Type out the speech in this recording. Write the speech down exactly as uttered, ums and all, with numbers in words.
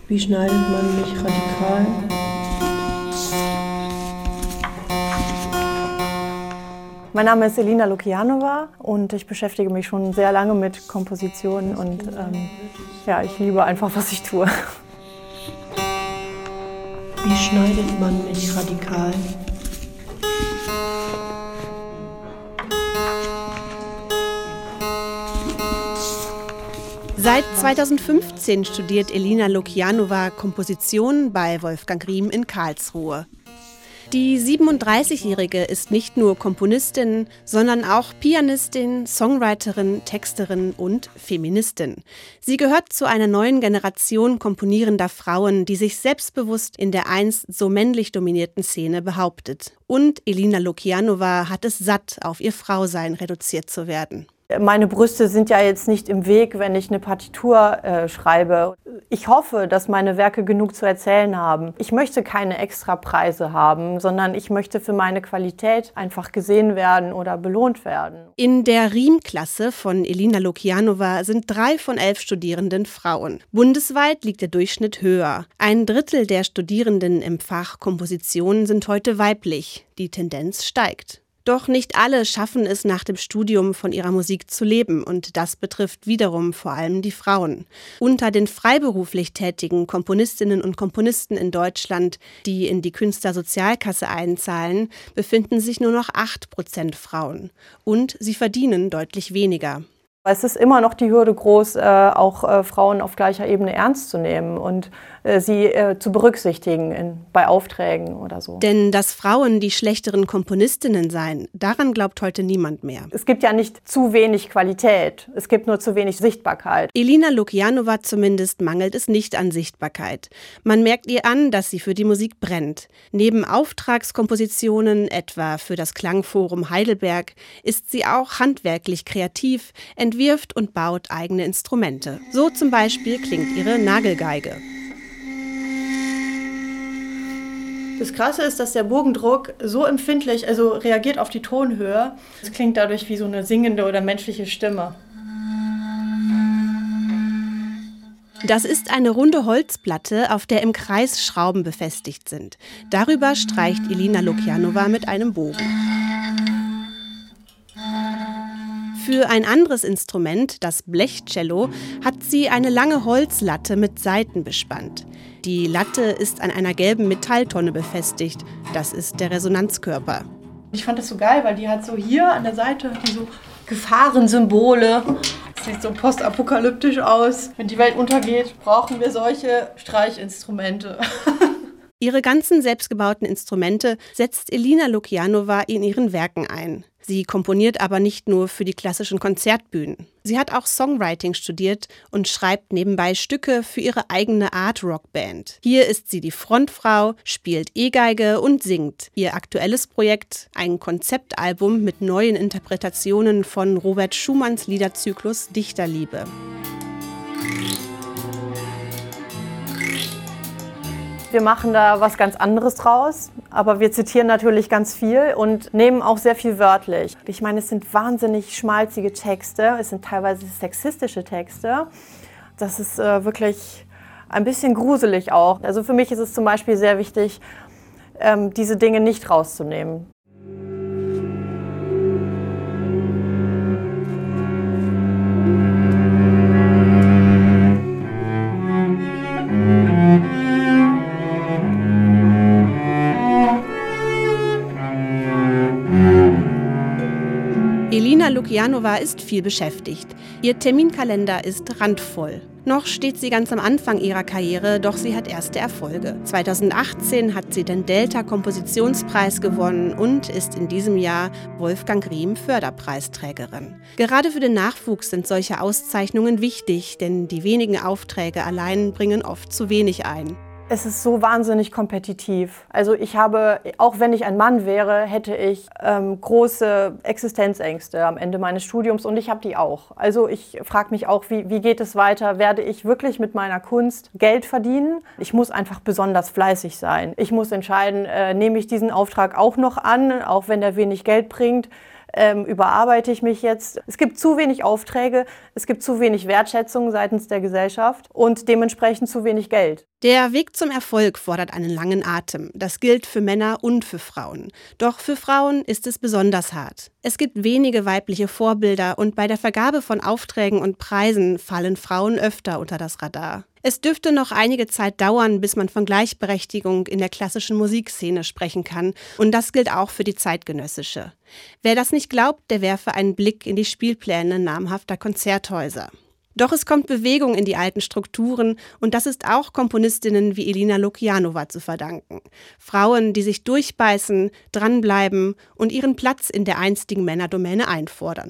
Wie schneidet man mich radikal? Mein Name ist Elina Lukjanova und ich beschäftige mich schon sehr lange mit Kompositionen und ähm, ja, ich liebe einfach, was ich tue. Wie schneidet man mich radikal? Seit zweitausendfünfzehn studiert Elina Lukjanova Komposition bei Wolfgang Riem in Karlsruhe. Die siebenunddreißigjährige ist nicht nur Komponistin, sondern auch Pianistin, Songwriterin, Texterin und Feministin. Sie gehört zu einer neuen Generation komponierender Frauen, die sich selbstbewusst in der einst so männlich dominierten Szene behauptet. Und Elina Lukjanova hat es satt, auf ihr Frausein reduziert zu werden. Meine Brüste sind ja jetzt nicht im Weg, wenn ich eine Partitur äh, schreibe. Ich hoffe, dass meine Werke genug zu erzählen haben. Ich möchte keine Extrapreise haben, sondern ich möchte für meine Qualität einfach gesehen werden oder belohnt werden. In der Riem-Klasse von Elina Lukjanova sind drei von elf Studierenden Frauen. Bundesweit liegt der Durchschnitt höher. Ein Drittel der Studierenden im Fach Komposition sind heute weiblich. Die Tendenz steigt. Doch nicht alle schaffen es nach dem Studium von ihrer Musik zu leben und das betrifft wiederum vor allem die Frauen. Unter den freiberuflich tätigen Komponistinnen und Komponisten in Deutschland, die in die Künstlersozialkasse einzahlen, befinden sich nur noch acht Prozent Frauen und sie verdienen deutlich weniger. Es ist immer noch die Hürde groß, äh, auch äh, Frauen auf gleicher Ebene ernst zu nehmen und äh, sie äh, zu berücksichtigen in, bei Aufträgen oder so. Denn dass Frauen die schlechteren Komponistinnen seien, daran glaubt heute niemand mehr. Es gibt ja nicht zu wenig Qualität, es gibt nur zu wenig Sichtbarkeit. Elina Lukjanova zumindest mangelt es nicht an Sichtbarkeit. Man merkt ihr an, dass sie für die Musik brennt. Neben Auftragskompositionen, etwa für das Klangforum Heidelberg, ist sie auch handwerklich kreativ, entwirft und baut eigene Instrumente. So zum Beispiel klingt ihre Nagelgeige. Das Krasse ist, dass der Bogendruck so empfindlich, also reagiert auf die Tonhöhe. Es klingt dadurch wie so eine singende oder menschliche Stimme. Das ist eine runde Holzplatte, auf der im Kreis Schrauben befestigt sind. Darüber streicht Elina Lukjanova mit einem Bogen. Für ein anderes Instrument, das Blechcello, hat sie eine lange Holzlatte mit Saiten bespannt. Die Latte ist an einer gelben Metalltonne befestigt. Das ist der Resonanzkörper. Ich fand das so geil, weil die hat so hier an der Seite die so Gefahrensymbole. Das sieht so postapokalyptisch aus. Wenn die Welt untergeht, brauchen wir solche Streichinstrumente. Ihre ganzen selbstgebauten Instrumente setzt Elina Lukjanova in ihren Werken ein. Sie komponiert aber nicht nur für die klassischen Konzertbühnen. Sie hat auch Songwriting studiert und schreibt nebenbei Stücke für ihre eigene Art-Rock-Band. Hier ist sie die Frontfrau, spielt E-Geige und singt. Ihr aktuelles Projekt, ein Konzeptalbum mit neuen Interpretationen von Robert Schumanns Liederzyklus Dichterliebe. Wir machen da was ganz anderes draus, aber wir zitieren natürlich ganz viel und nehmen auch sehr viel wörtlich. Ich meine, es sind wahnsinnig schmalzige Texte, es sind teilweise sexistische Texte. Das ist äh, wirklich ein bisschen gruselig auch. Also für mich ist es zum Beispiel sehr wichtig, ähm, diese Dinge nicht rauszunehmen. Elina Lukjanova ist viel beschäftigt. Ihr Terminkalender ist randvoll. Noch steht sie ganz am Anfang ihrer Karriere, doch sie hat erste Erfolge. zweitausendachtzehn hat sie den Delta-Kompositionspreis gewonnen und ist in diesem Jahr Wolfgang Riem Förderpreisträgerin. Gerade für den Nachwuchs sind solche Auszeichnungen wichtig, denn die wenigen Aufträge allein bringen oft zu wenig ein. Es ist so wahnsinnig kompetitiv. Also ich habe, auch wenn ich ein Mann wäre, hätte ich ähm, große Existenzängste am Ende meines Studiums und ich habe die auch. Also ich frage mich auch, wie, wie geht es weiter? Werde ich wirklich mit meiner Kunst Geld verdienen? Ich muss einfach besonders fleißig sein. Ich muss entscheiden, äh, nehme ich diesen Auftrag auch noch an, auch wenn der wenig Geld bringt. ähm, überarbeite ich mich jetzt. Es gibt zu wenig Aufträge, es gibt zu wenig Wertschätzung seitens der Gesellschaft und dementsprechend zu wenig Geld. Der Weg zum Erfolg fordert einen langen Atem. Das gilt für Männer und für Frauen. Doch für Frauen ist es besonders hart. Es gibt wenige weibliche Vorbilder und bei der Vergabe von Aufträgen und Preisen fallen Frauen öfter unter das Radar. Es dürfte noch einige Zeit dauern, bis man von Gleichberechtigung in der klassischen Musikszene sprechen kann. Und das gilt auch für die zeitgenössische. Wer das nicht glaubt, der werfe einen Blick in die Spielpläne namhafter Konzerthäuser. Doch es kommt Bewegung in die alten Strukturen und das ist auch Komponistinnen wie Elina Lukjanova zu verdanken. Frauen, die sich durchbeißen, dranbleiben und ihren Platz in der einstigen Männerdomäne einfordern.